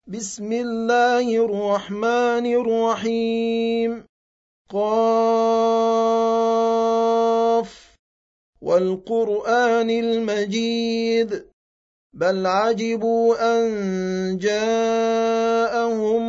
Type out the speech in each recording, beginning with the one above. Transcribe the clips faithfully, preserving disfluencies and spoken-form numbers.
بسم الله الرحمن الرحيم. قاف والقرآن المجيد بل عجبوا أن جاءهم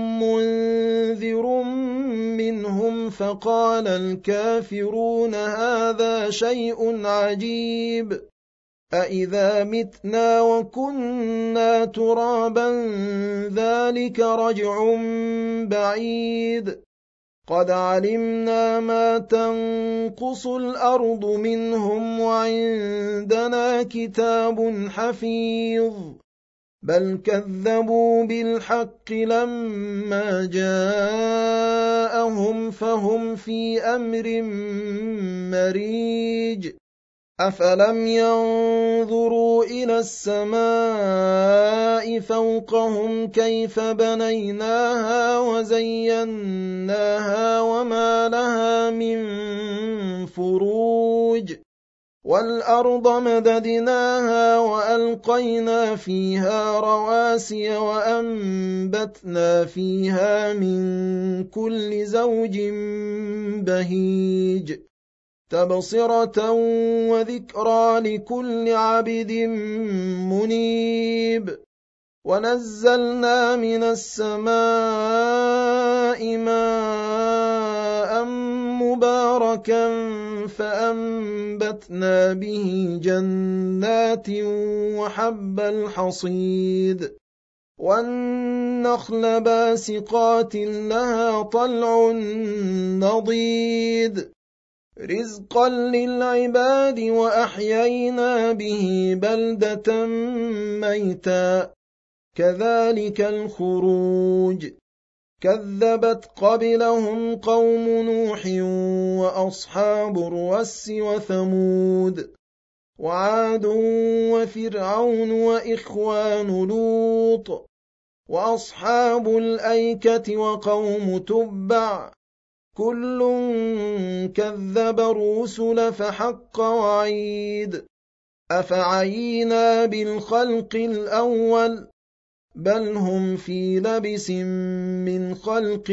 منذر منهم فقال الكافرون هذا شيء عجيب أإذا متنا وكنا ترابا ذلك رجع بعيد قد علمنا ما تنقص الأرض منهم وعندنا كتاب حفيظ بل كذبوا بالحق لما جاءهم فهم في أمر مريج أفلم ينظروا إلى السماء فوقهم كيف بنيناها وزيناها وما لها من فروج والأرض مددناها وألقينا فيها رواسي وأنبتنا فيها من كل زوج بهيج تبصرة وذكرى لكل عبد منيب ونزلنا من السماء ماء مباركا فأنبتنا به جنات وحب الحصيد والنخل باسقات لها طلع نضيد رزقا للعباد وأحيينا به بلدة ميتا كذلك الخروج كذبت قبلهم قوم نوح وأصحاب الرس وثمود وعاد وفرعون وإخوان لوط وأصحاب الأيكة وقوم تبع كل كذب الرسل فحق وعيد أفعينا بالخلق الأول بل هم في لبس من خلق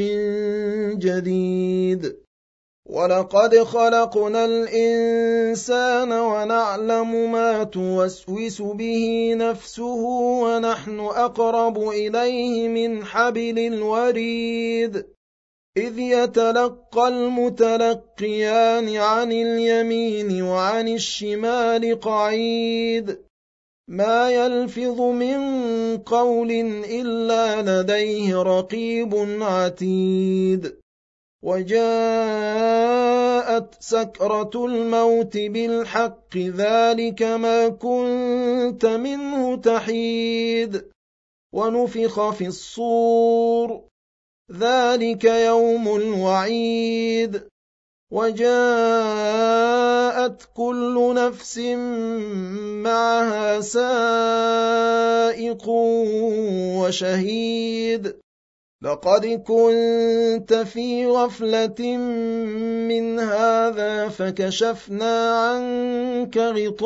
جديد ولقد خلقنا الإنسان ونعلم ما توسوس به نفسه ونحن أقرب إليه من حبل الوريد إذ يتلقى المتلقيان عن اليمين وعن الشمال قعيد ما يلفظ من قول إلا لديه رقيب عتيد وجاءت سكرة الموت بالحق ذلك ما كنت منه تحيد ونفخ في الصور ذلك يوم الوعيد وجاءت كل نفس معها سائق وشهيد لقد كنت في غفلة من هذا فكشفنا عنك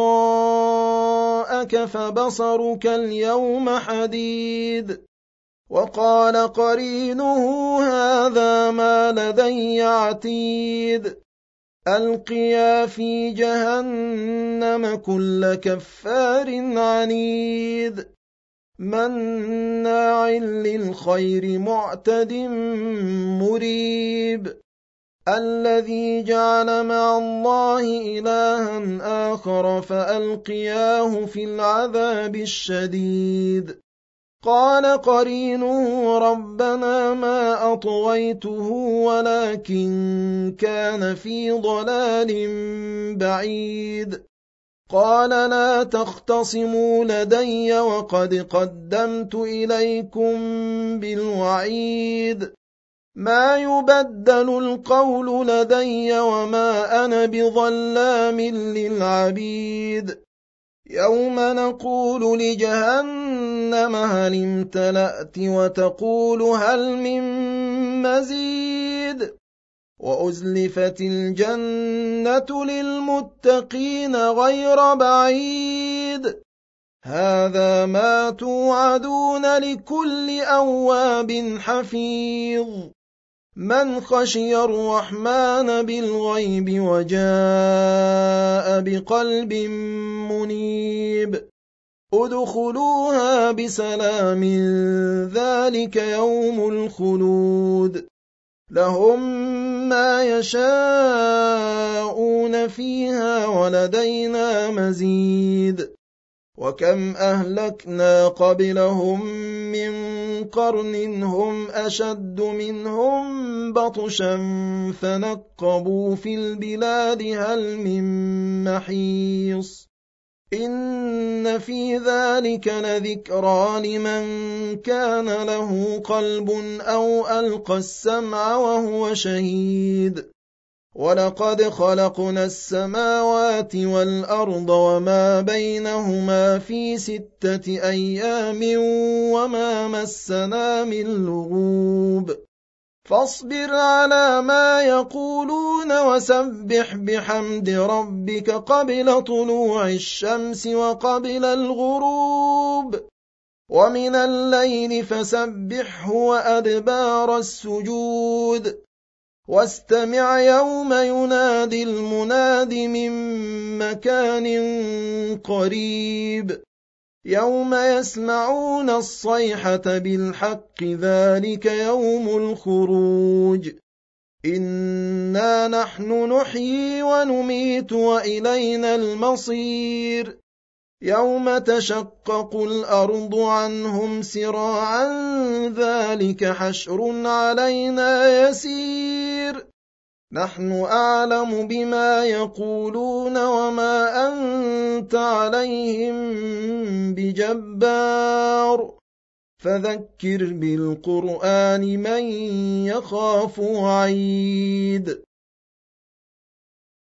غطاءك فبصرك اليوم حديد وقال قرينه هذا ما لدي عتيد ألقيا في جهنم كل كفار عنيد مناع للخير معتد مريب الذي جعل مع الله إلها آخر فألقياه في العذاب الشديد قال قرينه ربنا ما أطغيته ولكن كان في ضلال بعيد قال لا تختصموا لدي وقد قدمت إليكم بالوعيد ما يبدل القول لدي وما أنا بظلام للعبيد يوم نقول لجهنم هل امتلأت وتقول هل من مزيد وأزلفت الجنة للمتقين غير بعيد هذا ما توعدون لكل أواب حفيظ من خشي الرحمن بالغيب وجاء بقلب منيب ادخلوها بسلام ذلك يوم الخلود لهم ما يشاءون فيها ولدينا مزيد وكم أهلكنا قبلهم من قرن هم أشد منهم بطشا فنقبوا في البلاد هل من محيص إن في ذلك لذكرى لمن كان له قلب أو ألقى السمع وهو شهيد ولقد خلقنا السماوات والأرض وما بينهما في ستة أيام وما مسنا من لغوب فاصبر على ما يقولون وسبح بحمد ربك قبل طلوع الشمس وقبل الغروب ومن الليل فسبحه وأدبار السجود واستمع يوم ينادي المناد من مكان قريب يوم يسمعون الصيحة بالحق ذلك يوم الخروج إنا نحن نحيي ونميت وإلينا المصير يوم تشقق الأرض عنهم سراعا ذلك حشر علينا يسير نحن أعلم بما يقولون وما أنت عليهم بجبار فذكر بالقرآن من يخاف وعيد